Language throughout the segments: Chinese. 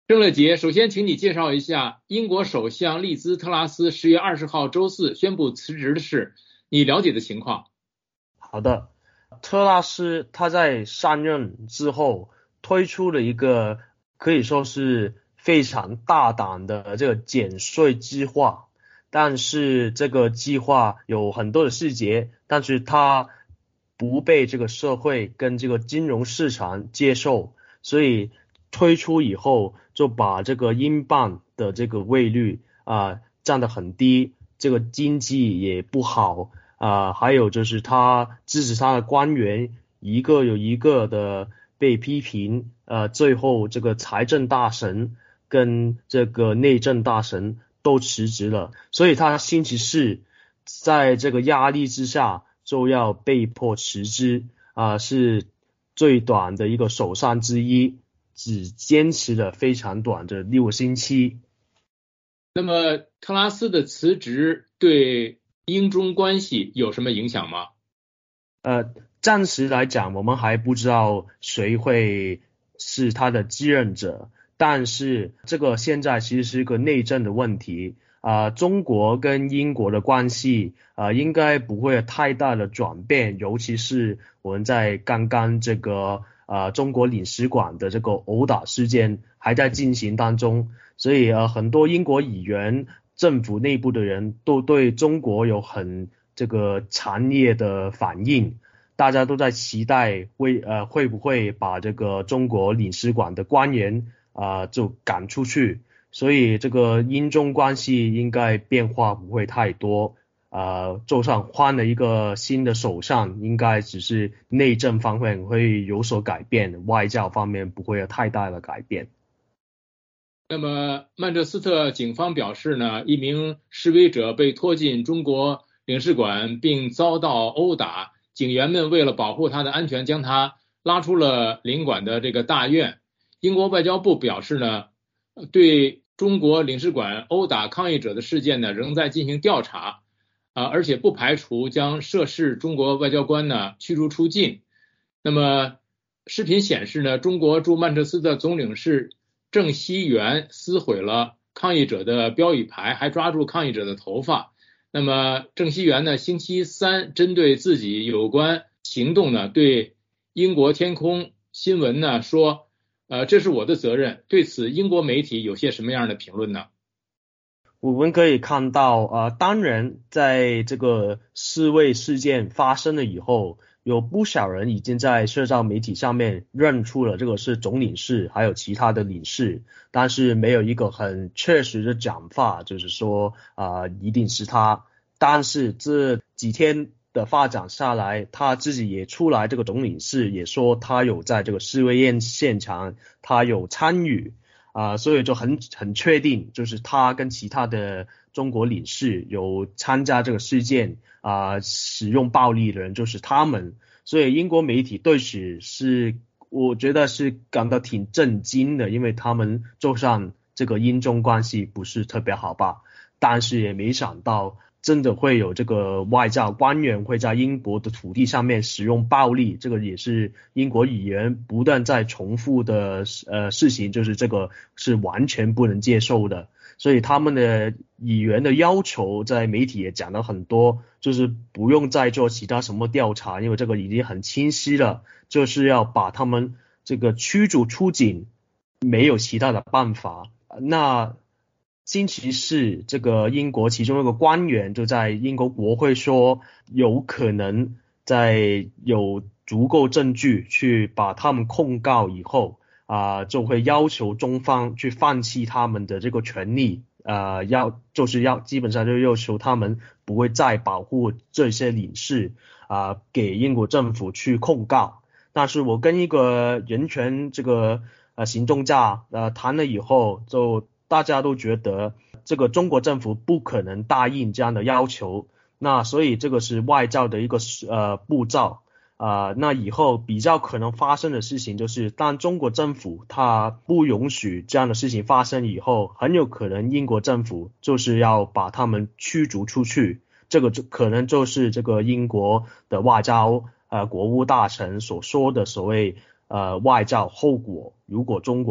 郑乐杰，首先请你介绍一下英国首相利兹·特拉斯10月20号周四宣布辞职的事，你了解的情况。 好的，特拉斯他在上任之后推出了一个可以说是非常大胆的这个减税计划，但是这个计划有很多的细节，但是它不被这个社会跟这个金融市场接受，所以推出以后就把这个英镑的这个汇率降得很低，这个经济也不好还有就是他支持他的官员一个有一个的被批评最后这个财政大臣跟这个内政大臣都辞职了，所以他星期四在这个压力之下就要被迫辞职是最短的一个首相之一，只坚持了非常短的6个星期。 那么特拉斯的辞职对英中关系有什么影响吗？ 暂时来讲我们还不知道谁会是他的继任者，但是这个现在其实是一个内政的问题中国跟英国的关系应该不会有太大的转变，尤其是我们在刚刚这个中国领事馆的这个殴打事件还在进行当中，所以很多英国议员政府内部的人都对中国有很这个强烈的反应，大家都在期待会不会把这个中国领事馆的官员就赶出去，所以这个英中关系应该变化不会太多就算换了一个新的首相，应该只是内政方面会有所改变，外交方面不会有太大的改变。 那么曼彻斯特警方表示呢，一名示威者被拖进中国领事馆并遭到殴打，警员们为了保护他的安全将他拉出了领馆的这个大院。英国外交部表示呢，对中国领事馆殴打抗议者的事件呢仍在进行调查而且不排除将涉事中国外交官呢驱逐出境。那么视频显示呢，中国驻曼彻斯特总领事郑熙元撕毁了抗议者的标语牌，还抓住抗议者的头发。那么郑熙元呢，星期三针对自己有关行动呢，对英国天空新闻呢说，这是我的责任。对此，英国媒体有些什么样的评论呢？ 我们可以看到当然在这个示威事件发生了以后，有不少人已经在社交媒体上面认出了这个是总领事还有其他的领事，但是没有一个很确实的讲法，就是说一定是他。但是这几天的发展下来，他自己也出来，这个总领事也说他有在这个示威现场他有参与所以就很确定，就是他跟其他的中国领事有参加这个事件使用暴力的人就是他们，所以英国媒体对此是我觉得是感到挺震惊的，因为他们就算这个英中关系不是特别好吧，但是也没想到真的会有这个外交官员会在英国的土地上面使用暴力，这个也是英国议员不断在重复的事情，就是这个是完全不能接受的。所以他们的议员的要求在媒体也讲了很多，就是不用再做其他什么调查，因为这个已经很清晰了，就是要把他们这个驱逐出境，没有其他的办法。那星期四这个英国其中一个官员就在英国国会说，有可能在有足够证据去把他们控告以后就会要求中方去放弃他们的这个权利基本上就要求他们不会再保护这些领事给英国政府去控告。但是我跟一个人权这个行动家谈了以后，就大家都觉得这个中国政府不可能答应这样的要求，那所以这个是外交的一个步骤那以后比较可能发生的事情就是，当中国政府它不允许这样的事情发生以后，很有可能英国政府就是要把他们驱逐出去，这个可能就是这个英国的外交国务大臣所说的所谓外交后果，如果中国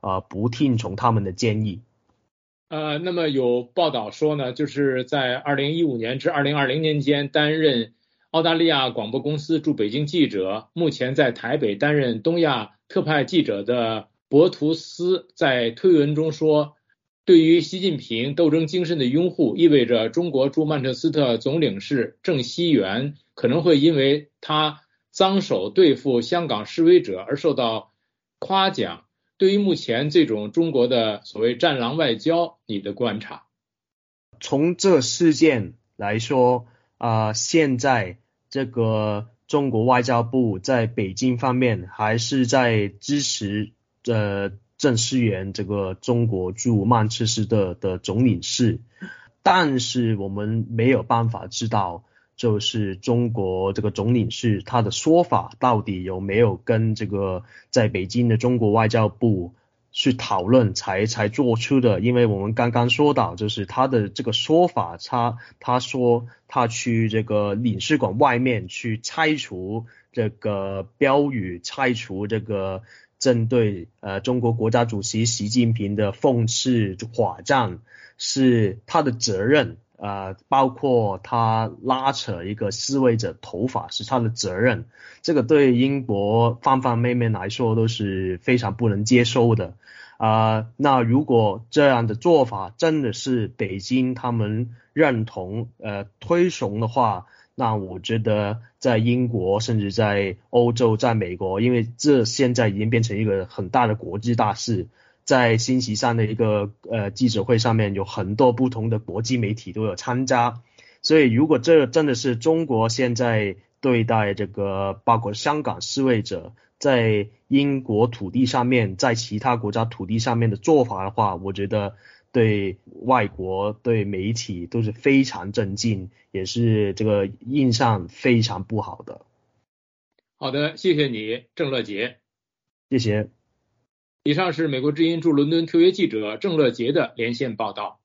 不听从他们的建议。 那么有报道说呢，就是在2015年至2020年间担任澳大利亚广播公司驻北京记者，目前在台北担任东亚特派记者的博图斯在推文中说，对于习近平斗争精神的拥护，意味着中国驻曼彻斯特总领事郑熙元可能会因为他脏手对付香港示威者而受到夸奖。对于目前这种中国的所谓战狼外交，你的观察？ 从这事件来说，现在这个中国外交部在北京方面还是在支持郑思源这个中国驻曼彻斯特的总领事，但是我们没有办法知道，就是中国这个总领事他的说法到底有没有跟这个在北京的中国外交部去讨论才做出的。因为我们刚刚说到，就是他的这个说法，他说他去这个领事馆外面去拆除这个标语，拆除这个针对中国国家主席习近平的讽刺华赞是他的责任，包括他拉扯一个示威者头发是他的责任，这个对英国方方面面来说都是非常不能接受的。那如果这样的做法真的是北京他们认同推崇的话，那我觉得在英国甚至在欧洲在美国，因为这现在已经变成一个很大的国际大事，在星期三的一个记者会上面有很多不同的国际媒体都有参加，所以如果这真的是中国现在对待这个包括香港示威者在英国土地上面在其他国家土地上面的做法的话，我觉得对外国对媒体都是非常震惊，也是这个印象非常不好的。 好的，谢谢你，郑乐杰。 谢谢。 以上是美国之音驻伦敦特约记者郑乐杰的连线报道。